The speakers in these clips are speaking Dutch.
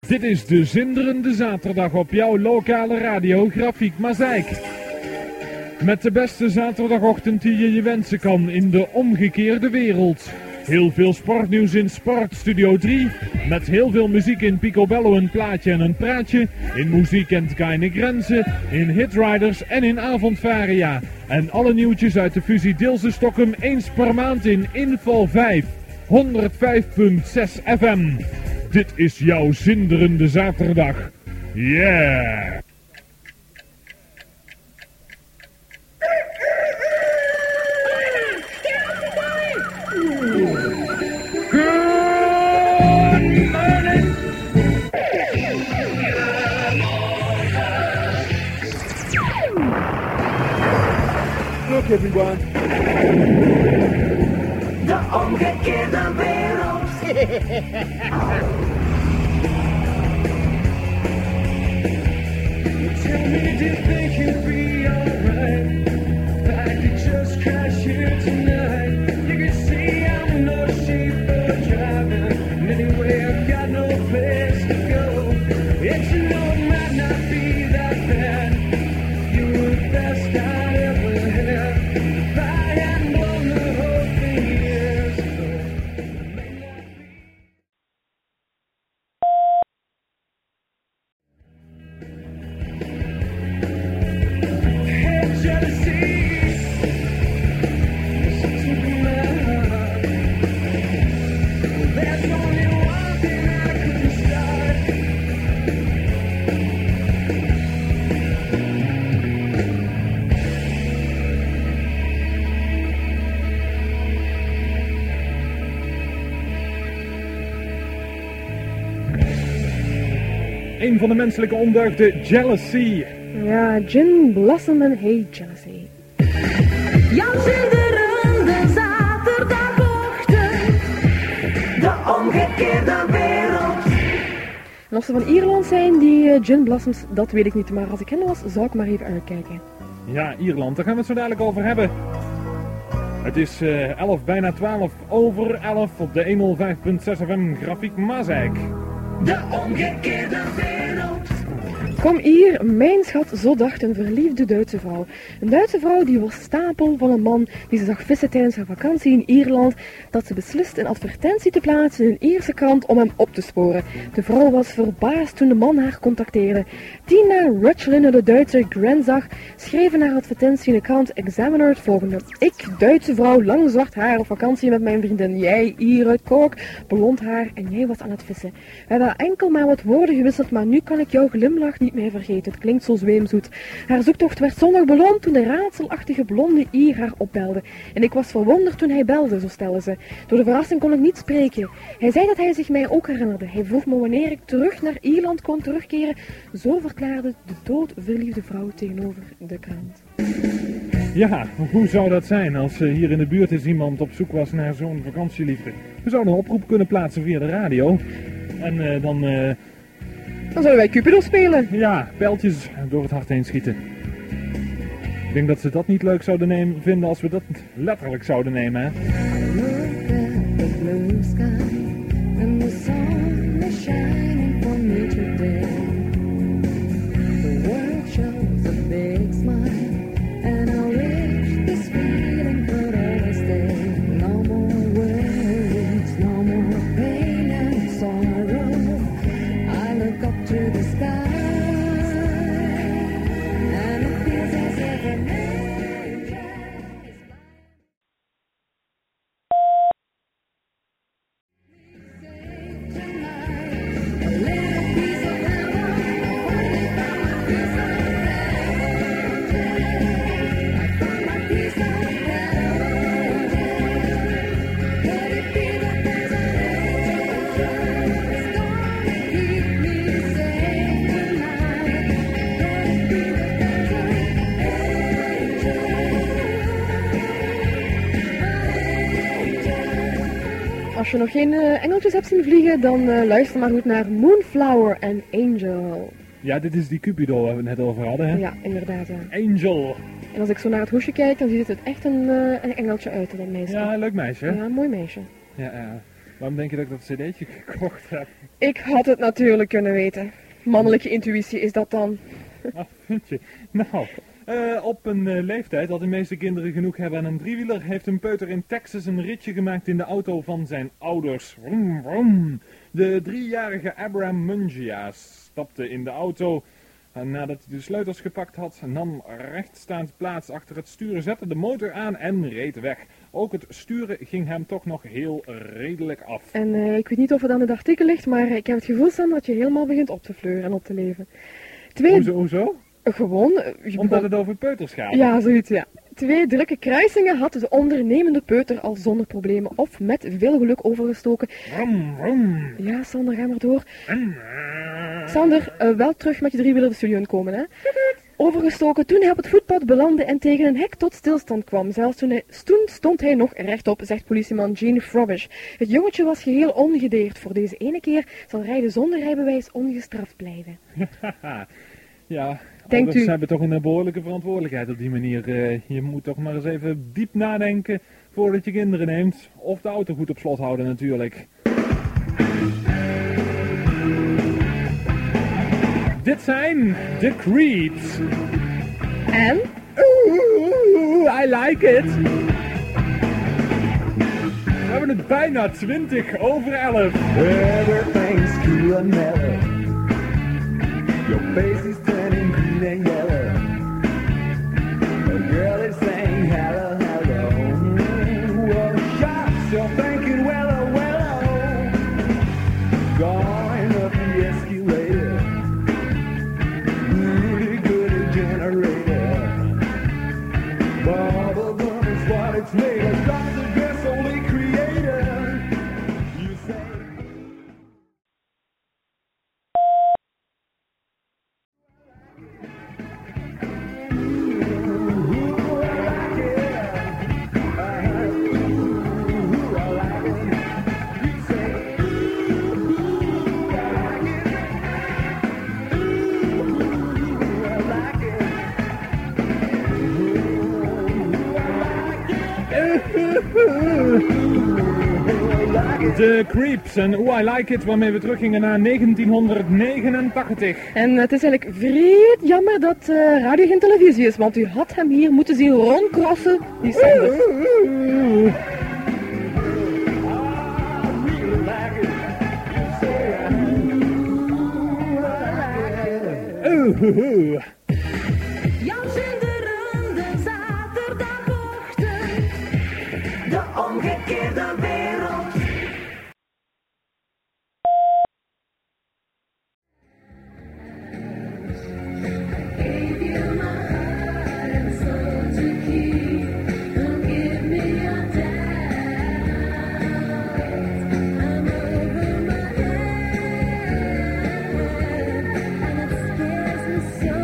Dit is de zinderende zaterdag op jouw lokale radio Grafiek Mazeik. Met de beste zaterdagochtend die je wensen kan in de omgekeerde wereld. Heel veel sportnieuws in Sport Studio 3. Met heel veel muziek in Picobello, een plaatje en een praatje. In Muziek kent keine Grenzen. In Hitriders en in Avondvaria. En alle nieuwtjes uit de fusie Dilse Stockholm eens per maand in Info 5. 105.6 FM. Dit is jouw zinderende zaterdag. Yeah! Look everyone. De omgekeerde wereld. Tell me, do you think you'll be alright? If I could just crash here tonight. You can see I'm no sheep for driving. And anyway, I've got no place to go. It's you know it might not be that bad. You were the best I'd ever had. If I hadn't blown the whole thing years ago, it may not be. Hey, jealousy. Listen to my heart. There's only one thing I couldn't start. Een van de menselijke ondeugden, jealousy. Ja, Gin Blossom en Hey Jealousy. Jouw zinderende zaterdagochtend. De omgekeerde wereld. En of ze van Ierland zijn, die Gin Blossoms, dat weet ik niet. Maar als ik hen was, zou ik maar even uitkijken. Ja, Ierland, daar gaan we het zo dadelijk over hebben. Het is 11, bijna 12 over 11 op de 105.6 FM Grafiek Mazeik. De omgekeerde wereld. Kom hier, mijn schat, zo dacht een verliefde Duitse vrouw. Een Duitse vrouw die was stapel van een man die ze zag vissen tijdens haar vakantie in Ierland, dat ze beslist een advertentie te plaatsen in een Ierse krant om hem op te sporen. De vrouw was verbaasd toen de man haar contacteerde. Tina Rutschlin, de Duitse Grand zag, schreef in haar advertentie in de krant Examiner het volgende. Ik, Duitse vrouw, lang zwart haar op vakantie met mijn vriendin. Jij, Ier uit Cork, blond haar en jij was aan het vissen. We hebben enkel maar wat woorden gewisseld, maar nu kan ik jouw glimlach niet meer vergeten. Het klinkt zo zweemzoet. Haar zoektocht werd zondag beloond toen de raadselachtige blonde Ier haar opbelde. En ik was verwonderd toen hij belde, zo stelde ze. Door de verrassing kon ik niet spreken. Hij zei dat hij zich mij ook herinnerde. Hij vroeg me wanneer ik terug naar Ierland kon terugkeren. Zo verklaarde de doodverliefde vrouw tegenover de krant. Ja, hoe zou dat zijn als hier in de buurt eens iemand op zoek was naar zo'n vakantieliefde? We zouden een oproep kunnen plaatsen via de radio. En dan zullen wij Cupido spelen. ja, pijltjes door het hart heen schieten. Ik denk dat ze dat niet leuk zouden vinden als we dat letterlijk zouden nemen, hè? Look at the blue sky and the sun is shining for me today. The world shows a big smile and I wish this feeling could always stay. No more worries, no more pain and sorrow. I look up to the sky and it feels as if an angel is Als je nog geen engeltjes hebt zien vliegen, dan luister maar goed naar Moonflower en Angel. Ja, dit is die Cupido waar we het net over hadden, hè? Ja, inderdaad. Angel. En als ik zo naar het hoesje kijk, dan ziet het echt een engeltje uit, dat meisje. Ja, leuk meisje. Ja, een mooi meisje. Ja, Waarom denk je dat ik dat cd'tje gekocht heb? Ik had het natuurlijk kunnen weten. Mannelijke intuïtie is dat dan. Ah, vind je? Nou, op een leeftijd dat de meeste kinderen genoeg hebben aan een driewieler, heeft een peuter in Texas een ritje gemaakt in de auto van zijn ouders. Vroom, vroom. De 3-jarige Abraham Mungia stapte in de auto nadat hij de sleutels gepakt had, nam rechtstaand plaats achter het stuur, zette de motor aan en reed weg. Ook het sturen ging hem toch nog heel redelijk af. En ik weet niet of het aan het artikel ligt, maar ik heb het gevoel staan dat je helemaal begint op te fleuren en op te leven. Hoezo? Gewoon. Omdat het over peuters gaat. Ja, zoiets, ja. 2 drukke kruisingen had de ondernemende peuter al zonder problemen of met veel geluk overgestoken. Vroom, vroom. Ja, Sander, ga maar door. Sander, wel terug met je driewieler de studio komen, hè. Overgestoken toen hij op het voetpad belandde en tegen een hek tot stilstand kwam. Zelfs toen stond hij nog rechtop, zegt politieman Gene Frobish. Het jongetje was geheel ongedeerd. Voor deze ene keer zal rijden zonder rijbewijs ongestraft blijven. Ja, Denkt ouders u- hebben toch een behoorlijke verantwoordelijkheid op die manier. Je moet toch maar eens even diep nadenken voordat je kinderen neemt. Of de auto goed op slot houden natuurlijk. Dit zijn de Creeps. En? Oeh, I like it. We hebben het bijna 20 over 11. Everything's cool and mellow. Your face is turning green and yellow. A girl is saying hello, hello. Well, shots, you're thinking, well, oh, well, oh. Going up the escalator. Really good at generator. Bubble gum is what it's made of. God's a gasoline creator. You say. De Creeps en Ooh, I Like It, waarmee we teruggingen naar 1989. En het is eigenlijk vreed jammer dat radio geen televisie is, want u had hem hier moeten zien rondcrossen, die Sander. Jouw zinderende zaterdagochtend. De omgekeerde wereld. Gave you my heart and soul to keep. Don't give me your doubts. I'm over my head, and it scares me so.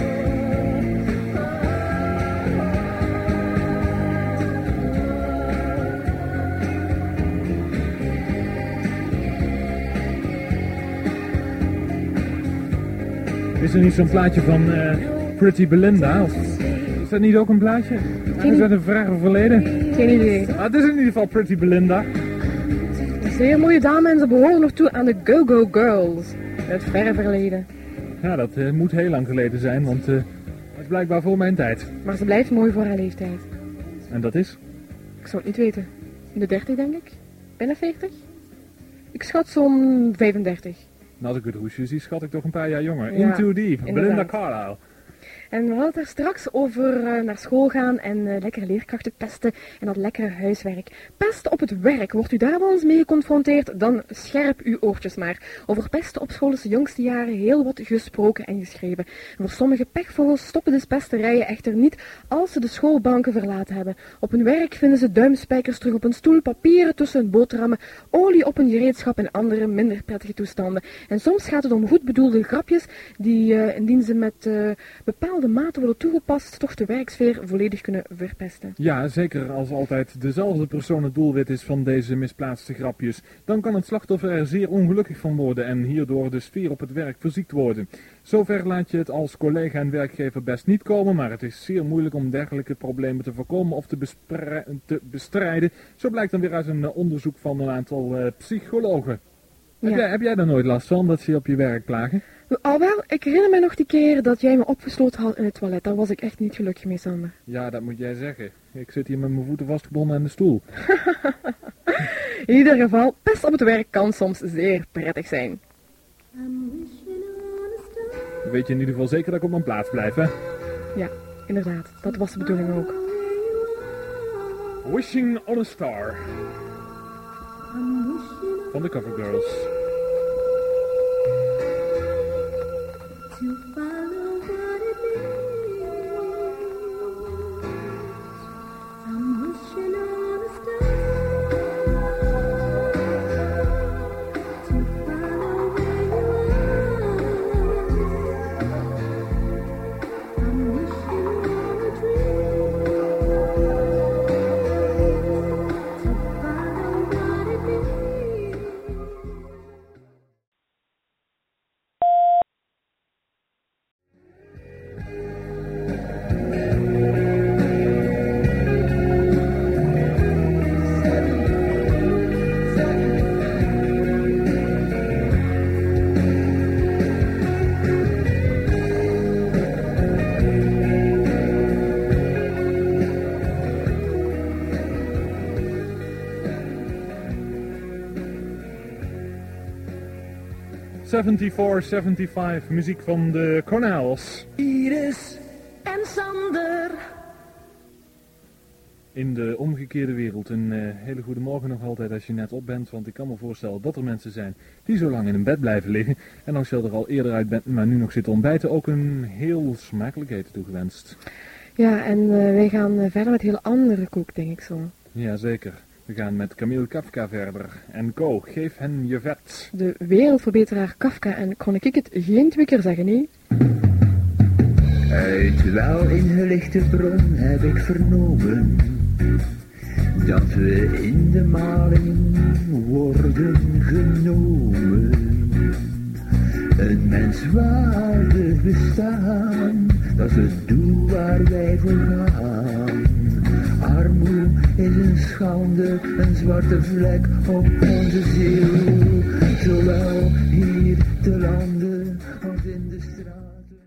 Is er niet zo'n plaatje van Pretty Belinda? Of is dat niet ook een plaatje? Is dat een verre verleden? Geen idee. Ah, het is in ieder geval Pretty Belinda. Een zeer mooie dame en ze behoren nog toe aan de Go-Go Girls. Het verre verleden. Ja, dat moet heel lang geleden zijn, want dat is blijkbaar voor mijn tijd. Maar ze blijft mooi voor haar leeftijd. En dat is? Ik zou het niet weten. In de 30 denk ik? Bijna 40? Ik schat zo'n 35. Nou, als ik het hoesje zie, schat ik toch een paar jaar jonger. Ja, Into Deep, inderdaad. Belinda Carlisle. En we hadden het daar straks over naar school gaan en lekkere leerkrachten pesten en dat lekkere huiswerk. Pesten op het werk, wordt u daar wel eens mee geconfronteerd, dan scherp uw oortjes maar. Over pesten op school is de jongste jaren heel wat gesproken en geschreven. En voor sommige pechvogels stoppen de pesterijen echter niet als ze de schoolbanken verlaten hebben. Op hun werk vinden ze duimspijkers terug op een stoel, papieren tussen hun boterhammen, olie op een gereedschap en andere minder prettige toestanden. En soms gaat het om goed bedoelde grapjes die, indien ze met bepaalde maten worden toegepast toch de werksfeer volledig kunnen verpesten. Ja, zeker als altijd dezelfde persoon het doelwit is van deze misplaatste grapjes. Dan kan het slachtoffer er zeer ongelukkig van worden en hierdoor de sfeer op het werk verziekt worden. Zover laat je het als collega en werkgever best niet komen, maar het is zeer moeilijk om dergelijke problemen te voorkomen of te bestrijden. Zo blijkt dan weer uit een onderzoek van een aantal psychologen. Ja. Heb jij daar nooit last van, dat ze je op je werk klagen? Al wel, ik herinner me nog die keer dat jij me opgesloten had in het toilet. Daar was ik echt niet gelukkig mee, Sander. Ja, dat moet jij zeggen. Ik zit hier met mijn voeten vastgebonden aan de stoel. In ieder geval, pest op het werk kan soms zeer prettig zijn. Weet je in ieder geval zeker dat ik op mijn plaats blijf, hè? Ja, inderdaad. Dat was de bedoeling ook. Wishing on a Star. Van de Covergirls. To follow what it means. I'm wishing on a star to follow where you are. I'm wishing on a dream to follow what it means. '74-75, muziek van de Cornels. Iris. En Sander. In de omgekeerde wereld. Een hele goede morgen nog altijd als je net op bent. Want ik kan me voorstellen dat er mensen zijn die zo lang in een bed blijven liggen. En als je er al eerder uit bent, maar nu nog zit te ontbijten, ook een heel smakelijk eten toegewenst. Ja, en wij gaan verder met heel andere koek, denk ik zo. Jazeker. We gaan met Camille Kafka verder. En Co, geef hen je vet. De wereldverbeteraar Kafka en kon ik het geen 2 keer zeggen, nee? Uit wel ingelichte bron heb ik vernomen dat we in de maling worden genomen. Een menswaardig bestaan, dat is het doel waar wij voor gaan. Armoe is een schande, een zwarte vlek op onze ziel, zowel hier te landen als in de straten.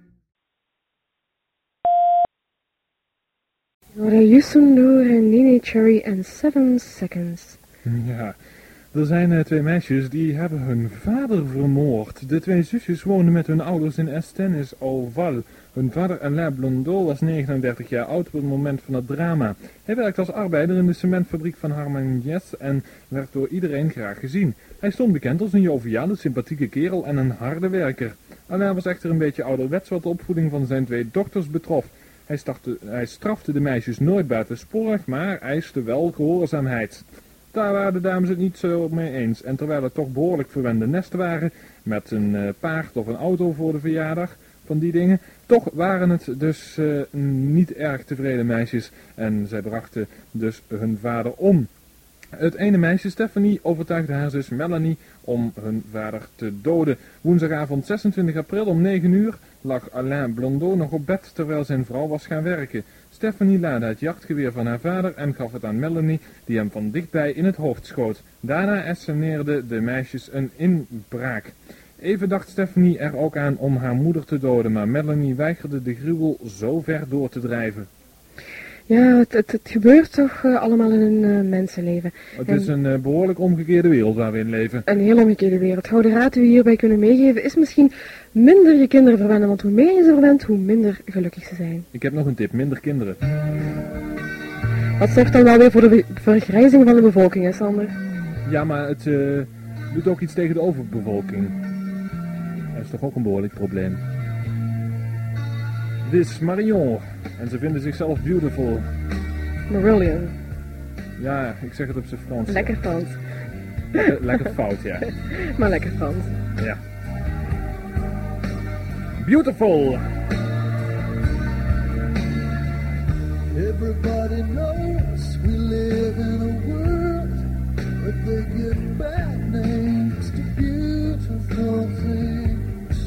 Yusun Noor en Nene Cherry en 7 Seconds. Ja, er zijn 2 meisjes die hebben hun vader vermoord. De 2 zusjes woonden met hun ouders in Estenis Oval. Hun vader Alain Blondeau was 39 jaar oud op het moment van het drama. Hij werkte als arbeider in de cementfabriek van Harmagnes en werd door iedereen graag gezien. Hij stond bekend als een joviale, sympathieke kerel en een harde werker. Alain was echter een beetje ouderwets wat de opvoeding van zijn 2 dochters betrof. Hij strafte de meisjes nooit buitensporig, maar eiste wel gehoorzaamheid. Daar waren de dames het niet zo mee eens. En terwijl het toch behoorlijk verwende nesten waren, met een paard of een auto voor de verjaardag, van die dingen, toch waren het dus niet erg tevreden meisjes. En zij brachten dus hun vader om. Het ene meisje, Stephanie, overtuigde haar zus Melanie om hun vader te doden. Woensdagavond 26 april om 9 uur lag Alain Blondeau nog op bed terwijl zijn vrouw was gaan werken. Stephanie laadde het jachtgeweer van haar vader en gaf het aan Melanie, die hem van dichtbij in het hoofd schoot. Daarna esceneerden de meisjes een inbraak. Even dacht Stephanie er ook aan om haar moeder te doden, maar Melanie weigerde de gruwel zo ver door te drijven. Ja, het gebeurt toch allemaal in een mensenleven. Het is een behoorlijk omgekeerde wereld waar we in leven. Een heel omgekeerde wereld. Gouden raad die we hierbij kunnen meegeven is misschien minder je kinderen verwennen, want hoe meer je ze verwendt, hoe minder gelukkig ze zijn. Ik heb nog een tip, minder kinderen. Wat zorgt dan wel weer voor de vergrijzing van de bevolking, hè Sander? Ja, maar het doet ook iets tegen de overbevolking. Dat is toch ook een behoorlijk probleem. Dit is Marion. En ze vinden zichzelf beautiful. Marillion. Ja, ik zeg het op zijn Frans. Lekker Frans. Lekker fout, ja. Maar lekker Frans. Ja. Beautiful. Everybody knows we live in a world where they give bad names to beautiful things.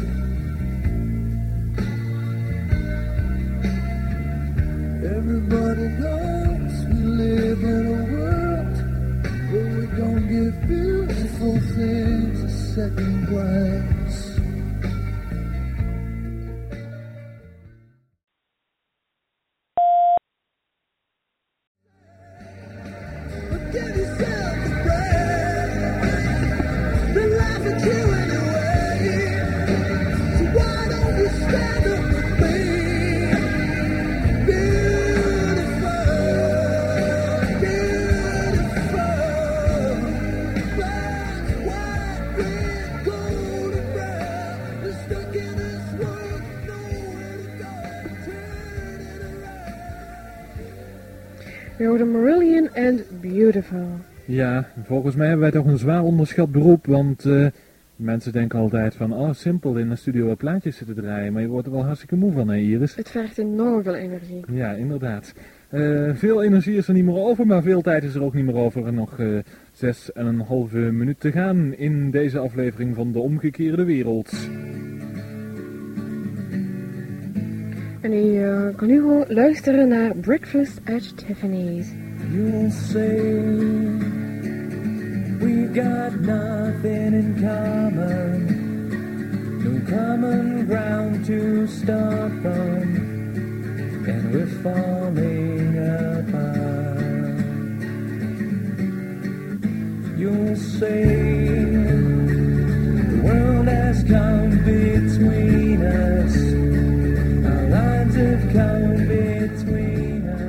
Everybody knows we live in a world where we don't give beautiful things a second glance. Give yourself a break. They laugh at you anyway. So why don't you stand up with me? Beautiful, beautiful. Black, white, red, gold, and brown. You're stuck in this world, nowhere to go. Turn it around. We hoorden Marillion en Beautiful. Ja, volgens mij hebben wij toch een zwaar onderschat beroep, want mensen denken altijd van, oh simpel, in een studio wat plaatjes zitten draaien, maar je wordt er wel hartstikke moe van, hè Iris? Het vergt enorm veel energie. Ja, inderdaad. Veel energie is er niet meer over, maar veel tijd is er ook niet meer over. En nog 6,5 minuut te gaan in deze aflevering van De Omgekeerde Wereld. En u kan nu gewoon luisteren naar Breakfast at Tiffany's. You'll say we've got nothing in common, no common ground to start from, and we're falling apart. You'll say the world has come between us, our lines have come between us.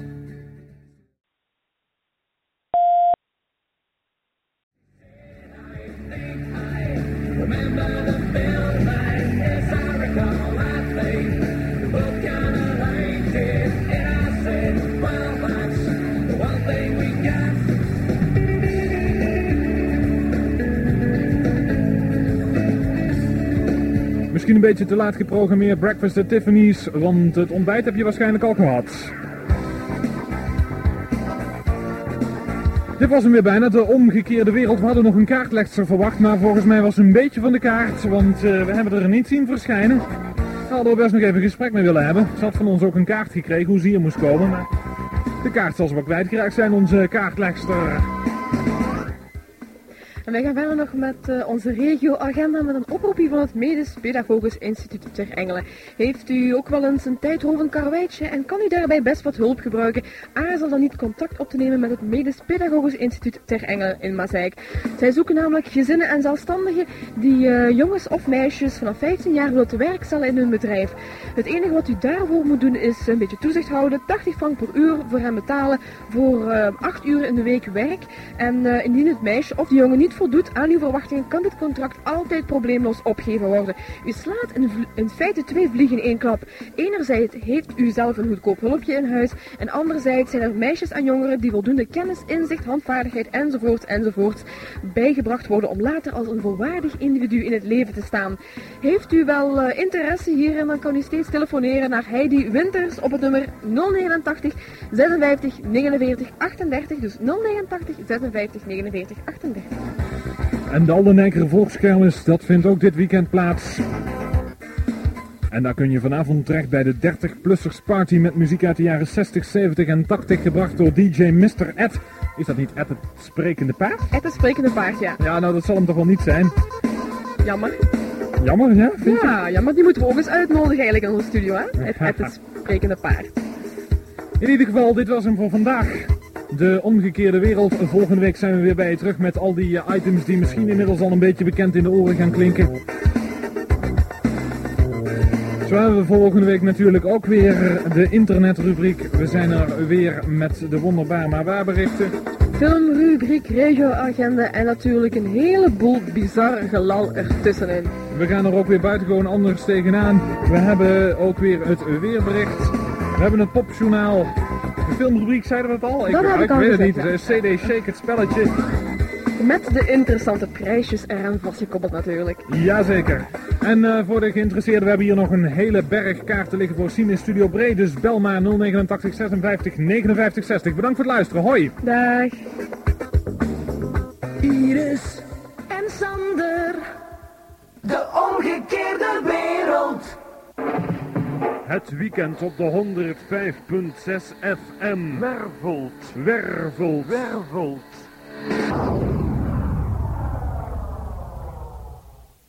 Misschien een beetje te laat geprogrammeerd Breakfast at Tiffany's, want het ontbijt heb je waarschijnlijk al gehad. Dit was hem weer bijna, De Omgekeerde Wereld. We hadden nog een kaartlegster verwacht, maar volgens mij was het een beetje van de kaart, want we hebben er niet zien verschijnen. We hadden er best nog even een gesprek mee willen hebben. Ze had van ons ook een kaart gekregen hoe ze hier moest komen, maar de kaart zal ze wel kwijtgeraakt zijn, onze kaartlegster. En wij gaan verder nog met onze regioagenda met een oproepje van het Medisch Pedagogisch Instituut Ter Engelen. Heeft u ook wel eens een tijdrovend karweitje en kan u daarbij best wat hulp gebruiken? Aarzel dan niet contact op te nemen met het Medisch Pedagogisch Instituut Ter Engelen in Mazeik. Zij zoeken namelijk gezinnen en zelfstandigen die jongens of meisjes vanaf 15 jaar willen te werk stellen in hun bedrijf. Het enige wat u daarvoor moet doen is een beetje toezicht houden, 80 frank per uur voor hen betalen voor 8 uur in de week werk. En indien het meisje of de jongen niet voldoet aan uw verwachtingen, kan dit contract altijd probleemloos opgegeven worden. U slaat in feite 2 vliegen in 1 klap. Enerzijds heeft u zelf een goedkoop hulpje in huis en anderzijds zijn er meisjes en jongeren die voldoende kennis, inzicht, handvaardigheid enzovoort bijgebracht worden om later als een volwaardig individu in het leven te staan. Heeft u wel interesse hierin, dan kan u steeds telefoneren naar Heidi Winters op het nummer 089 56 49 38, dus 089 56 49 38. En de Aldenijker Volkskermis, dat vindt ook dit weekend plaats. En daar kun je vanavond terecht bij de 30-plussers party met muziek uit de jaren 60, 70 en 80, gebracht door DJ Mr. Ed. Is dat niet Ed het sprekende paard? Ed het sprekende paard, ja. Ja, nou dat zal hem toch wel niet zijn. Jammer. Jammer, ja? Vind je? Ja, jammer. Die moeten we ook eens uitnodigen eigenlijk in onze studio, hè? Ed het sprekende paard. In ieder geval, dit was hem voor vandaag. De Omgekeerde Wereld. Volgende week zijn we weer bij je terug met al die items die misschien inmiddels al een beetje bekend in de oren gaan klinken. Zo hebben we volgende week natuurlijk ook weer de internetrubriek. We zijn er weer met de wonderbaar maar waar berichten. Filmrubriek, regioagenda en natuurlijk een heleboel bizar gelal ertussenin. We gaan er ook weer buitengewoon anders tegenaan. We hebben ook weer het weerbericht. We hebben het popjournaal. De filmrubriek, zeiden we het al? Dat heb ik al weet het gezegd, niet. CD Shake, het spelletje. Met de interessante prijsjes eraan vastgekoppeld natuurlijk. Jazeker. En voor de geïnteresseerden, we hebben hier nog een hele berg kaarten liggen voor Cine Studio Bree. Dus bel maar 089 56 59 60. Bedankt voor het luisteren. Hoi. Dag. Iris, En Sander. de omgekeerde wereld. Het weekend op de 105.6 FM. Wervelt, wervelt, wervelt.